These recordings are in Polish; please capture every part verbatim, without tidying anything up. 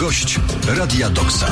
Gość Radia Doksa.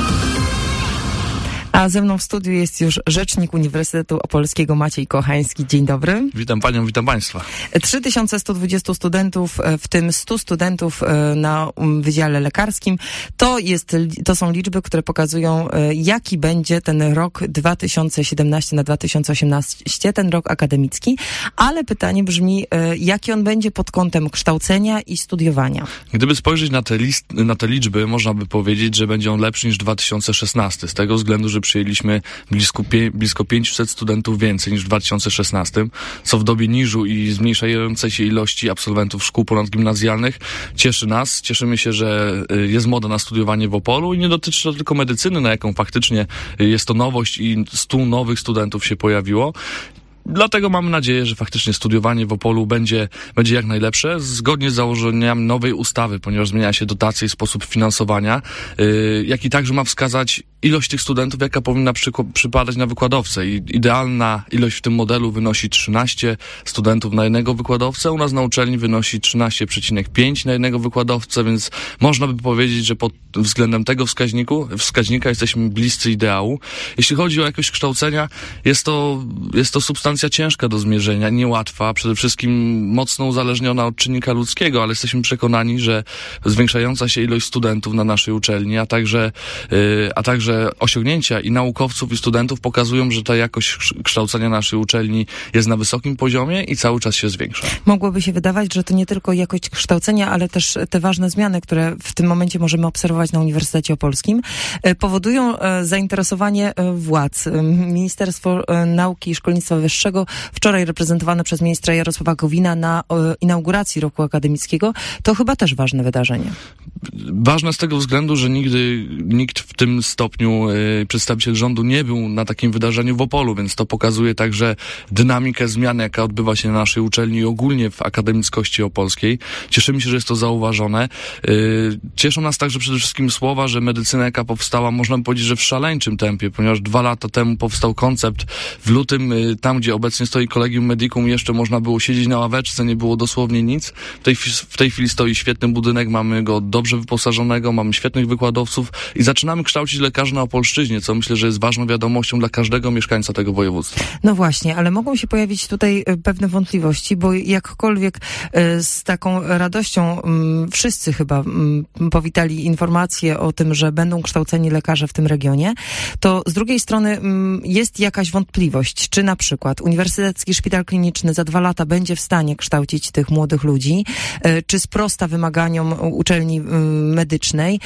A ze mną w studiu jest już rzecznik Uniwersytetu Opolskiego Maciej Kochański. Dzień dobry. Witam panią, witam państwa. trzy tysiące sto dwadzieścia studentów, w tym stu studentów na Wydziale Lekarskim. To jest, to są liczby, które pokazują, jaki będzie ten rok dwa tysiące siedemnasty na dwa tysiące osiemnasty, ten rok akademicki. Ale pytanie brzmi, jaki on będzie pod kątem kształcenia i studiowania? Gdyby spojrzeć na te, list, na te liczby, można by powiedzieć, że będzie on lepszy niż dwa tysiące szesnasty. Z tego względu, że przyjęliśmy blisko, pie, blisko pięćset studentów więcej niż w dwa tysiące szesnastym, co w dobie niżu i zmniejszającej się ilości absolwentów szkół ponadgimnazjalnych cieszy nas. Cieszymy się, że jest moda na studiowanie w Opolu i nie dotyczy to tylko medycyny, na jaką faktycznie jest to nowość i stu nowych studentów się pojawiło. Dlatego mamy nadzieję, że faktycznie studiowanie w Opolu będzie, będzie jak najlepsze, zgodnie z założeniami nowej ustawy, ponieważ zmienia się dotacje i sposób finansowania, yy, jak i także ma wskazać ilość tych studentów, jaka powinna przyk- przypadać na wykładowcę. I idealna ilość w tym modelu wynosi trzynaście studentów na jednego wykładowcę. U nas na uczelni wynosi trzynaście przecinek pięć na jednego wykładowcę, więc można by powiedzieć, że pod względem tego wskaźniku, wskaźnika jesteśmy bliscy ideału. Jeśli chodzi o jakość kształcenia, jest to, jest to substancja ciężka do zmierzenia, niełatwa, przede wszystkim mocno uzależniona od czynnika ludzkiego, ale jesteśmy przekonani, że zwiększająca się ilość studentów na naszej uczelni, a także, yy, a także osiągnięcia i naukowców, i studentów pokazują, że ta jakość kształcenia naszej uczelni jest na wysokim poziomie i cały czas się zwiększa. Mogłoby się wydawać, że to nie tylko jakość kształcenia, ale też te ważne zmiany, które w tym momencie możemy obserwować na Uniwersytecie Opolskim, powodują zainteresowanie władz. Ministerstwo Nauki i Szkolnictwa Wyższego, wczoraj reprezentowane przez ministra Jarosława Gowina na inauguracji roku akademickiego, to chyba też ważne wydarzenie. Ważne z tego względu, że nigdy nikt w tym stopniu y, przedstawiciel rządu nie był na takim wydarzeniu w Opolu, więc to pokazuje także dynamikę zmiany, jaka odbywa się na naszej uczelni i ogólnie w akademickości opolskiej. Cieszymy się, że jest to zauważone. Y, cieszą nas także przede wszystkim słowa, że medycyna, jaka powstała, można by powiedzieć, że w szaleńczym tempie, ponieważ dwa lata temu powstał koncept w lutym, y, tam gdzie obecnie stoi Collegium Medicum, jeszcze można było siedzieć na ławeczce, nie było dosłownie nic. W tej, w tej chwili stoi świetny budynek, mamy go dobrze wyposażonego, mamy świetnych wykładowców i zaczynamy kształcić lekarzy na Opolszczyźnie, co myślę, że jest ważną wiadomością dla każdego mieszkańca tego województwa. No właśnie, ale mogą się pojawić tutaj pewne wątpliwości, bo jakkolwiek z taką radością wszyscy chyba powitali informacje o tym, że będą kształceni lekarze w tym regionie, to z drugiej strony jest jakaś wątpliwość, czy na przykład Uniwersytecki Szpital Kliniczny za dwa lata będzie w stanie kształcić tych młodych ludzi, czy sprosta wymaganiom uczelni medycznej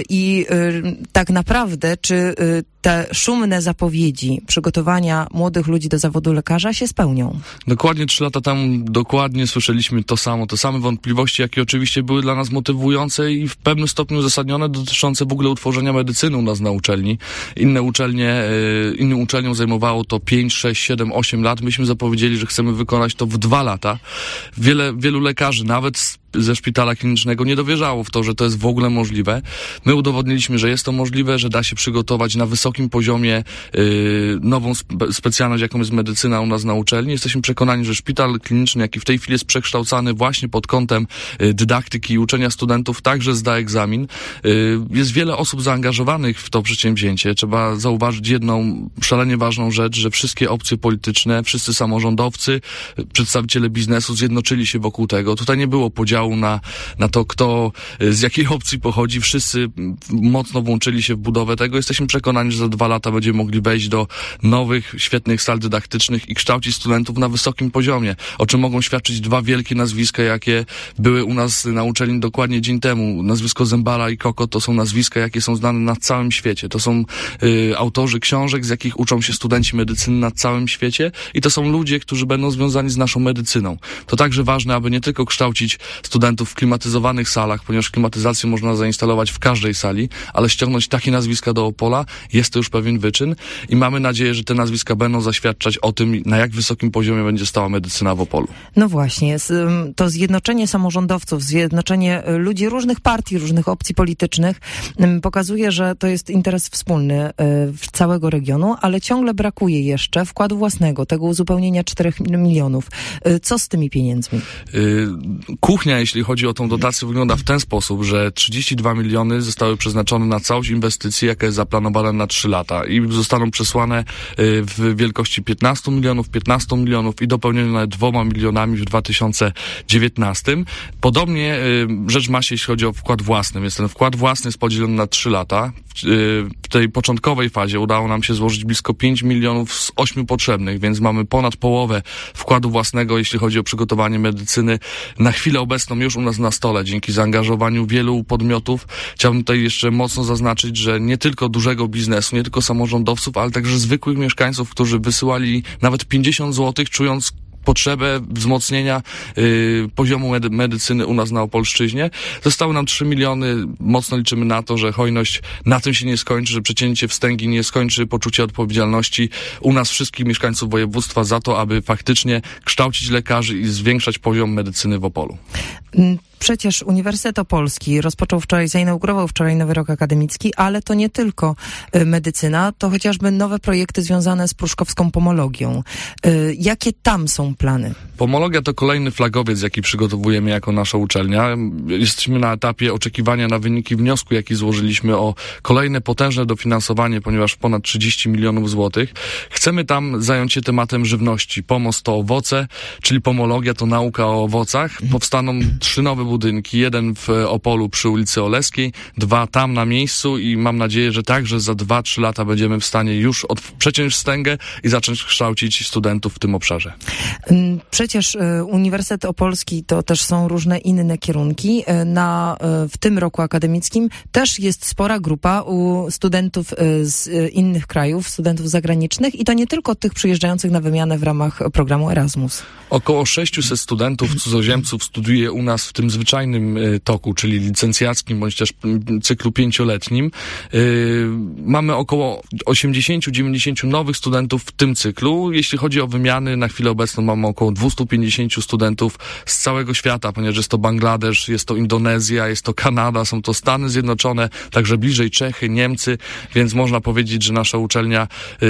i tak naprawdę, czy te szumne zapowiedzi przygotowania młodych ludzi do zawodu lekarza się spełnią? Dokładnie trzy lata temu dokładnie słyszeliśmy to samo, te same wątpliwości, jakie oczywiście były dla nas motywujące i w pewnym stopniu uzasadnione, dotyczące w ogóle utworzenia medycyny u nas na uczelni. Inne uczelnie, innym uczelniom zajmowało to pięć, sześć, siedem, osiem lat. Myśmy zapowiedzieli, że chcemy wykonać to w dwa lata. Wiele, wielu lekarzy, nawet z ze szpitala klinicznego, nie dowierzało w to, że to jest w ogóle możliwe. My udowodniliśmy, że jest to możliwe, że da się przygotować na wysokim poziomie yy, nową spe- specjalność, jaką jest medycyna u nas na uczelni. Jesteśmy przekonani, że szpital kliniczny, jaki w tej chwili jest przekształcany właśnie pod kątem yy, dydaktyki i uczenia studentów, także zda egzamin. Yy, jest wiele osób zaangażowanych w to przedsięwzięcie. Trzeba zauważyć jedną szalenie ważną rzecz, że wszystkie opcje polityczne, wszyscy samorządowcy, przedstawiciele biznesu zjednoczyli się wokół tego. Tutaj nie było podziału Na, na to, kto z jakiej opcji pochodzi. Wszyscy mocno włączyli się w budowę tego. Jesteśmy przekonani, że za dwa lata będziemy mogli wejść do nowych, świetnych sal dydaktycznych i kształcić studentów na wysokim poziomie, o czym mogą świadczyć dwa wielkie nazwiska, jakie były u nas na uczelni dokładnie dzień temu. Nazwisko Zembala i Kokot to są nazwiska, jakie są znane na całym świecie. To są y, autorzy książek, z jakich uczą się studenci medycyny na całym świecie i to są ludzie, którzy będą związani z naszą medycyną. To także ważne, aby nie tylko kształcić studentów w klimatyzowanych salach, ponieważ klimatyzację można zainstalować w każdej sali, ale ściągnąć takie nazwiska do Opola jest jest to już pewien wyczyn i mamy nadzieję, że te nazwiska będą zaświadczać o tym, na jak wysokim poziomie będzie stała medycyna w Opolu. No właśnie, to zjednoczenie samorządowców, zjednoczenie ludzi różnych partii, różnych opcji politycznych pokazuje, że to jest interes wspólny całego regionu, ale ciągle brakuje jeszcze wkładu własnego, tego uzupełnienia czterech milionów. Co z tymi pieniędzmi? Kuchnia, jeśli chodzi o tą dotację, wygląda w ten sposób, że trzydzieści dwa miliony zostały przeznaczone na całość inwestycji, jaka jest zaplanowana na trzy lata i zostaną przesłane w wielkości piętnaście milionów, piętnaście milionów i dopełnione nawet dwoma milionami w dwa tysiące dziewiętnastym. Podobnie rzecz ma się, jeśli chodzi o wkład własny, więc ten wkład własny jest podzielony na trzy lata. W tej początkowej fazie udało nam się złożyć blisko pięć milionów z ośmiu potrzebnych, więc mamy ponad połowę wkładu własnego, jeśli chodzi o przygotowanie medycyny na chwilę obecną już u nas na stole, dzięki zaangażowaniu wielu podmiotów. Chciałbym tutaj jeszcze mocno zaznaczyć, że nie tylko dużego biznesu, nie tylko samorządowców, ale także zwykłych mieszkańców, którzy wysyłali nawet pięćdziesiąt złotych, czując potrzebę wzmocnienia y, poziomu medy- medycyny u nas na Opolszczyźnie. Zostały nam trzy miliony. Mocno liczymy na to, że hojność na tym się nie skończy, że przecięcie wstęgi nie skończy poczucie odpowiedzialności u nas wszystkich mieszkańców województwa za to, aby faktycznie kształcić lekarzy i zwiększać poziom medycyny w Opolu. Przecież Uniwersytet Opolski rozpoczął wczoraj, zainaugurował wczoraj nowy rok akademicki, ale to nie tylko y, medycyna, to chociażby nowe projekty związane z pruszkowską pomologią. Y, jakie tam są plany? Pomologia to kolejny flagowiec, jaki przygotowujemy jako nasza uczelnia. Jesteśmy na etapie oczekiwania na wyniki wniosku, jaki złożyliśmy o kolejne potężne dofinansowanie, ponieważ ponad trzydzieści milionów złotych. Chcemy tam zająć się tematem żywności. Pomoc to owoce, czyli pomologia to nauka o owocach. Powstaną trzy nowe budynki. Jeden w Opolu przy ulicy Oleskiej, dwa tam na miejscu i mam nadzieję, że także za dwa, trzy lata będziemy w stanie już od, przeciąć wstęgę i zacząć kształcić studentów w tym obszarze. Przecież Uniwersytet Opolski to też są różne inne kierunki. Na, w tym roku akademickim też jest spora grupa u studentów z innych krajów, studentów zagranicznych i to nie tylko tych przyjeżdżających na wymianę w ramach programu Erasmus. Około sześciuset studentów, cudzoziemców studiuje u nas w tym zwyczajnym toku, czyli licencjackim, bądź też cyklu pięcioletnim. Mamy około osiemdziesiąt do dziewięćdziesięciu nowych studentów w tym cyklu. Jeśli chodzi o wymiany, na chwilę obecną mamy około dwieście pięćdziesiąt studentów z całego świata, ponieważ jest to Bangladesz, jest to Indonezja, jest to Kanada, są to Stany Zjednoczone, także bliżej Czechy, Niemcy, więc można powiedzieć, że nasza uczelnia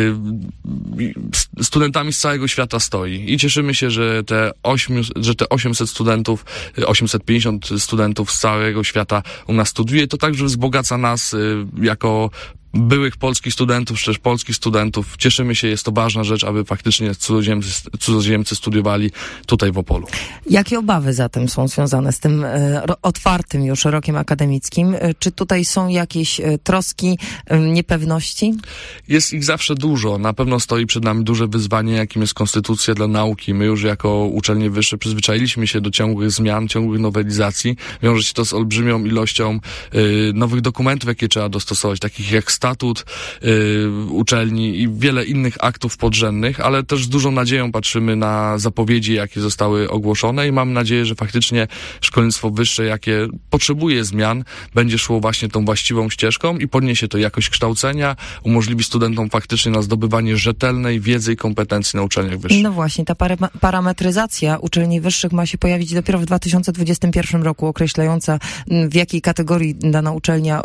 y, studentami z całego świata stoi i cieszymy się, że te, ośmiu, że te osiemset studentów, osiemset pięćdziesiąt studentów z całego świata u nas studiuje. To także wzbogaca nas y, jako byłych polskich studentów, czy też polskich studentów. Cieszymy się, jest to ważna rzecz, aby faktycznie cudzoziemcy, cudzoziemcy studiowali tutaj w Opolu. Jakie obawy zatem są związane z tym e, otwartym już rokiem akademickim? E, czy tutaj są jakieś e, troski, e, niepewności? Jest ich zawsze dużo. Na pewno stoi przed nami duże wyzwanie, jakim jest konstytucja dla nauki. My już jako uczelnie wyższe przyzwyczailiśmy się do ciągłych zmian, ciągłych nowelizacji. Wiąże się to z olbrzymią ilością y, nowych dokumentów, jakie trzeba dostosować, takich jak statut y, uczelni i wiele innych aktów podrzędnych, ale też z dużą nadzieją patrzymy na zapowiedzi, jakie zostały ogłoszone i mam nadzieję, że faktycznie szkolnictwo wyższe, jakie potrzebuje zmian, będzie szło właśnie tą właściwą ścieżką i podniesie to jakość kształcenia, umożliwi studentom faktycznie na zdobywanie rzetelnej wiedzy i kompetencji na uczelniach wyższych. No właśnie, ta para- parametryzacja uczelni wyższych ma się pojawić dopiero w dwa tysiące dwudziestym pierwszym roku, określająca w jakiej kategorii dana uczelnia y,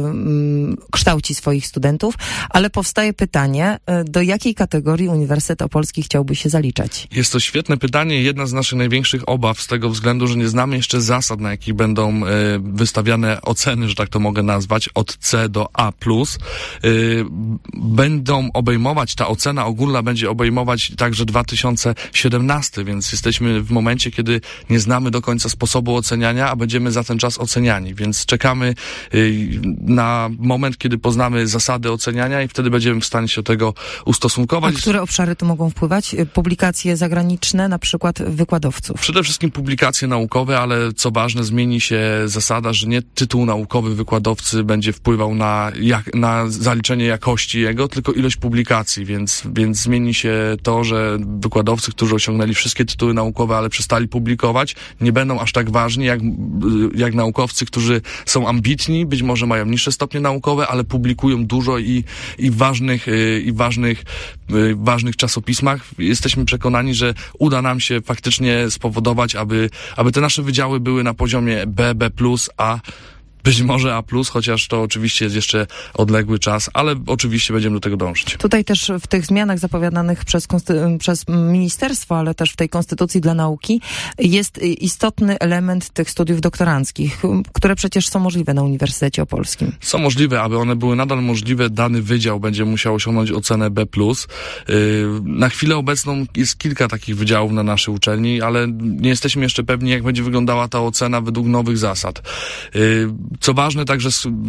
y, kształci swoich studentów, ale powstaje pytanie, do jakiej kategorii Uniwersytet Opolski chciałby się zaliczać? Jest to świetne pytanie, jedna z naszych największych obaw z tego względu, że nie znamy jeszcze zasad, na jakich będą y, wystawiane oceny, że tak to mogę nazwać, od C do A plus. Y, będą obejmować, ta ocena ogólna będzie obejmować także dwa tysiące siedemnasty, więc jesteśmy w momencie, kiedy nie znamy do końca sposobu oceniania, a będziemy za ten czas oceniani, więc czekamy y, na moment, kiedy poznamy zasady oceniania i wtedy będziemy w stanie się do tego ustosunkować. A które obszary tu mogą wpływać? Publikacje zagraniczne, na przykład wykładowców? Przede wszystkim publikacje naukowe, ale co ważne, zmieni się zasada, że nie tytuł naukowy wykładowcy będzie wpływał na, jak, na zaliczenie jakości jego, tylko ilość publikacji, więc, więc zmieni się to, że wykładowcy, którzy osiągnęli wszystkie tytuły naukowe, ale przestali publikować, nie będą aż tak ważni jak, jak naukowcy, którzy są ambitni, być może mają niższe stopnie naukowe, ale publikują publikują dużo i, i w ważnych, i ważnych, ważnych czasopismach. Jesteśmy przekonani, że uda nam się faktycznie spowodować, aby, aby te nasze wydziały były na poziomie B, B plus, A, być może A plus, chociaż to oczywiście jest jeszcze odległy czas, ale oczywiście będziemy do tego dążyć. Tutaj też w tych zmianach zapowiadanych przez, konsty- przez ministerstwo, ale też w tej Konstytucji dla Nauki jest istotny element tych studiów doktoranckich, które przecież są możliwe na Uniwersytecie Opolskim. Są możliwe, aby one były nadal możliwe, dany wydział będzie musiał osiągnąć ocenę B plus. Na chwilę obecną jest kilka takich wydziałów na naszej uczelni, ale nie jesteśmy jeszcze pewni, jak będzie wyglądała ta ocena według nowych zasad. Co ważne, także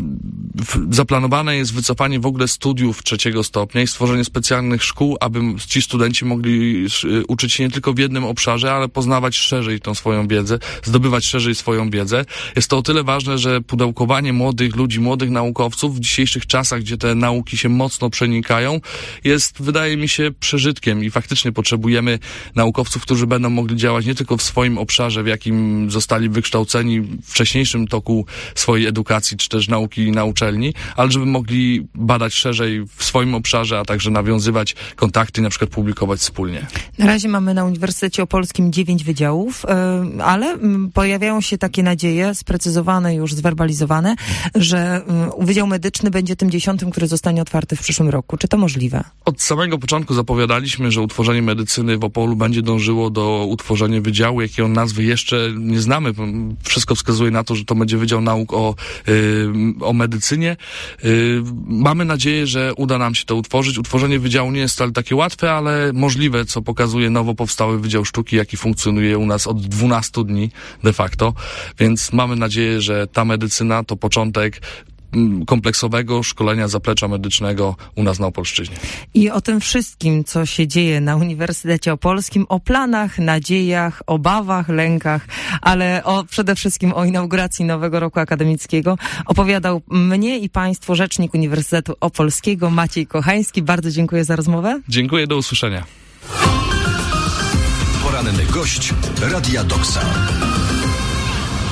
zaplanowane jest wycofanie w ogóle studiów trzeciego stopnia i stworzenie specjalnych szkół, aby ci studenci mogli uczyć się nie tylko w jednym obszarze, ale poznawać szerzej tą swoją wiedzę, zdobywać szerzej swoją wiedzę. Jest to o tyle ważne, że pudełkowanie młodych ludzi, młodych naukowców w dzisiejszych czasach, gdzie te nauki się mocno przenikają, jest, wydaje mi się, przeżytkiem i faktycznie potrzebujemy naukowców, którzy będą mogli działać nie tylko w swoim obszarze, w jakim zostali wykształceni w wcześniejszym toku swojej edukacji, czy też nauki na uczelni, ale żeby mogli badać szerzej w swoim obszarze, a także nawiązywać kontakty i na przykład publikować wspólnie. Na razie mamy na Uniwersytecie Opolskim dziewięć wydziałów, ale pojawiają się takie nadzieje, sprecyzowane już, zwerbalizowane, że Wydział Medyczny będzie tym dziesiątym, który zostanie otwarty w przyszłym roku. Czy to możliwe? Od samego początku zapowiadaliśmy, że utworzenie medycyny w Opolu będzie dążyło do utworzenia wydziału, jakiego nazwy jeszcze nie znamy. Wszystko wskazuje na to, że to będzie Wydział Nauk o, y, o medycynie. Y, mamy nadzieję, że uda nam się to utworzyć. Utworzenie wydziału nie jest wcale takie łatwe, ale możliwe, co pokazuje nowo powstały Wydział Sztuki, jaki funkcjonuje u nas od dwunastu dni de facto. Więc mamy nadzieję, że ta medycyna to początek kompleksowego szkolenia zaplecza medycznego u nas na Opolszczyźnie. I o tym wszystkim, co się dzieje na Uniwersytecie Opolskim, o planach, nadziejach, obawach, lękach, ale o, przede wszystkim o inauguracji nowego roku akademickiego opowiadał mnie i Państwu rzecznik Uniwersytetu Opolskiego Maciej Kochański. Bardzo dziękuję za rozmowę. Dziękuję, do usłyszenia. Poranny gość Radia Doksa.